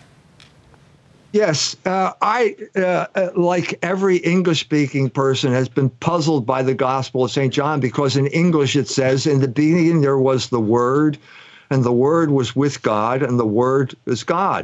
Yes, uh, I, uh, like every English-speaking person, has been puzzled by the Gospel of Saint John, because in English it says, in the beginning there was the Word, and the Word was with God, and the Word is God.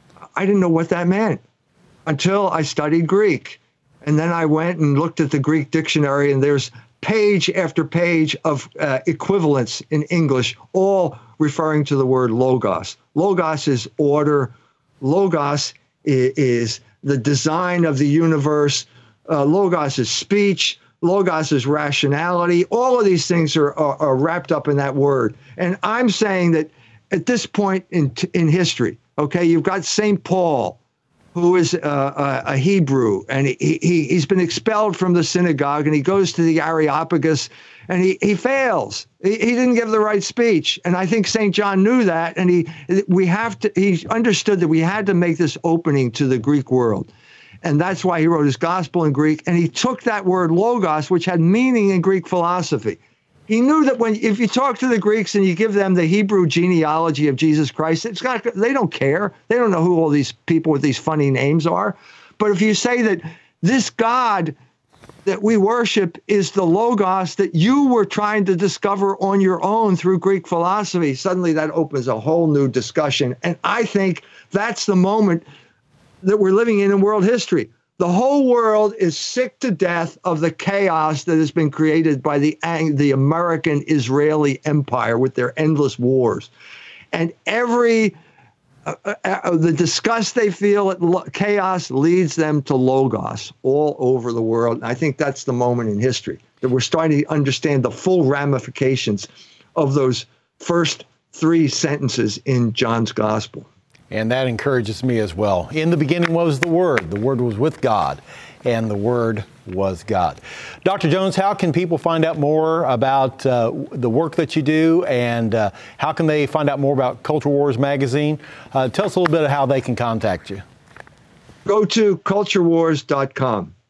I didn't know what that meant until I studied Greek. And then I went and looked at the Greek dictionary, and there's page after page of uh, equivalents in English, all referring to the word logos. Logos is order. Logos is, is the design of the universe. Uh, logos is speech. Logos is rationality. All of these things are, are, are wrapped up in that word. And I'm saying that at this point in, in history, okay, you've got Saint Paul, who is a, a Hebrew, and he, he, he's been expelled from the synagogue, and he goes to the Areopagus, and he, he fails. He, he didn't give the right speech. And I think Saint John knew that, and he we have to. He understood that we had to make this opening to the Greek world. And that's why he wrote his gospel in Greek, and he took that word logos, which had meaning in Greek philosophy. He knew that when, if you talk to the Greeks and you give them the Hebrew genealogy of Jesus Christ, it's not, they don't care. They don't know who all these people with these funny names are. But if you say that this God that we worship is the Logos that you were trying to discover on your own through Greek philosophy, suddenly that opens a whole new discussion. And I think that's the moment that we're living in in world history. The whole world is sick to death of the chaos that has been created by the, the American Israeli empire with their endless wars. And every, uh, uh, the disgust they feel at lo- chaos leads them to logos all over the world. And I think that's the moment in history that we're starting to understand the full ramifications of those first three sentences in John's gospel. And that encourages me as well. In the beginning was the Word. The Word was with God, and the Word was God. Doctor Jones, how can people find out more about uh, the work that you do, and uh, how can they find out more about Culture Wars magazine? Uh, tell us a little bit of how they can contact you. Go to culture wars dot com.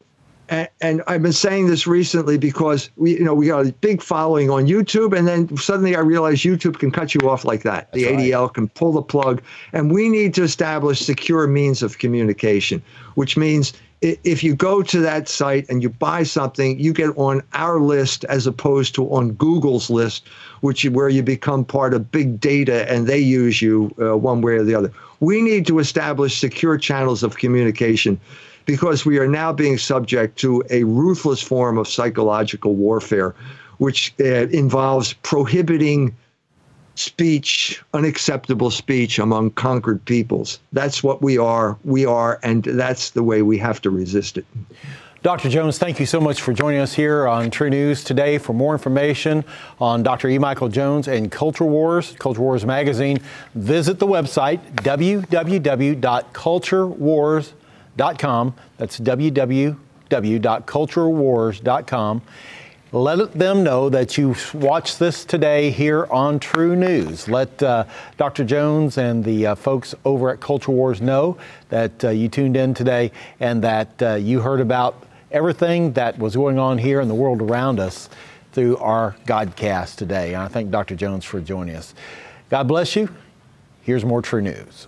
And, and I've been saying this recently because we, you know, we got a big following on YouTube, and then suddenly I realized YouTube can cut you off like that. That's the A D L right. can pull the plug, and we need to establish secure means of communication, which means if you go to that site and you buy something, you get on our list as opposed to on Google's list, which where you become part of big data and they use you uh, one way or the other. We need to establish secure channels of communication because we are now being subject to a ruthless form of psychological warfare, which uh, involves prohibiting speech, unacceptable speech among conquered peoples. That's what we are. We are, and that's the way we have to resist it. Doctor Jones, thank you so much for joining us here on True News today. For more information on Doctor E. Michael Jones and Culture Wars, Culture Wars Magazine, visit the website w w w dot culture wars dot com. That's w w w dot culture wars dot com. Let them know that you watched this today here on True News. Let uh, Doctor Jones and the uh, folks over at Culture Wars know that uh, you tuned in today and that uh, you heard about everything that was going on here in the world around us through our Godcast today. And I thank Doctor Jones for joining us. God bless you. Here's more True News.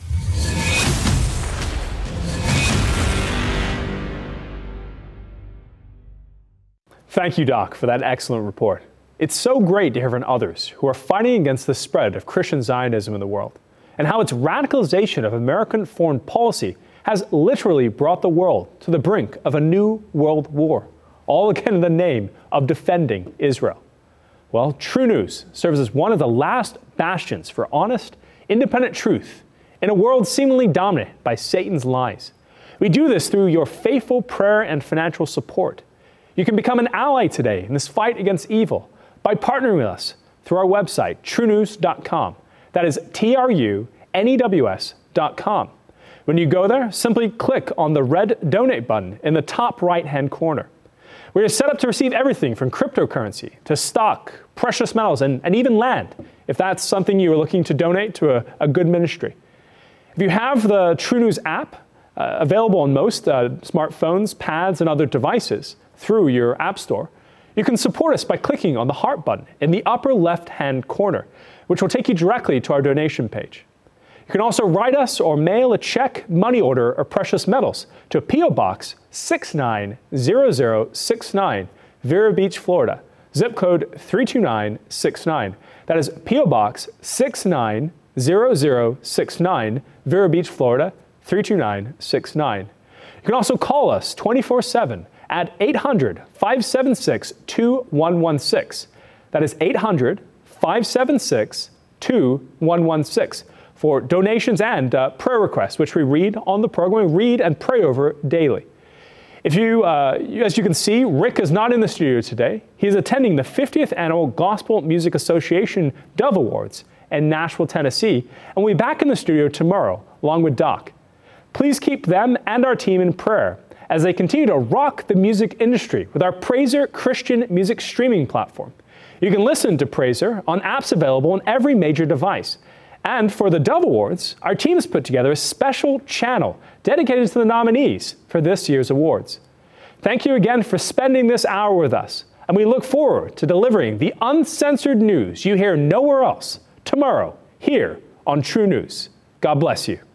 Thank you, Doc, for that excellent report. It's so great to hear from others who are fighting against the spread of Christian Zionism in the world, and how its radicalization of American foreign policy has literally brought the world to the brink of a new world war, all again in the name of defending Israel. Well, True News serves as one of the last bastions for honest, independent truth in a world seemingly dominated by Satan's lies. We do this through your faithful prayer and financial support. You can become an ally today in this fight against evil by partnering with us through our website, true news dot com. That is T R U N E W S dot com. When you go there, simply click on the red donate button in the top right-hand corner. We are set up to receive everything from cryptocurrency to stock, precious metals, and, and even land, if that's something you are looking to donate to a, a good ministry. If you have the True News app, uh, available on most uh, smartphones, pads, and other devices, through your app store, you can support us by clicking on the heart button in the upper left-hand corner, which will take you directly to our donation page. You can also write us or mail a check, money order, or precious metals to P O Box six nine zero zero six nine, Vero Beach, Florida, zip code three two nine six nine. That is P O Box six nine zero zero six nine, Vero Beach, Florida, three two nine six nine. You can also call us twenty-four seven at eight hundred, five seven six, two one one six. That is eight hundred, five seven six, two one one six for donations and uh, prayer requests, which we read on the program, we read and pray over daily. If you, uh, as you can see, Rick is not in the studio today. He is attending the fiftieth Annual Gospel Music Association Dove Awards in Nashville, Tennessee, and we'll be back in the studio tomorrow, along with Doc. Please keep them and our team in prayer as they continue to rock the music industry with our Praiser Christian music streaming platform. You can listen to Praiser on apps available on every major device. And for the Dove Awards, our team has put together a special channel dedicated to the nominees for this year's awards. Thank you again for spending this hour with us, and we look forward to delivering the uncensored news you hear nowhere else tomorrow here on True News. God bless you.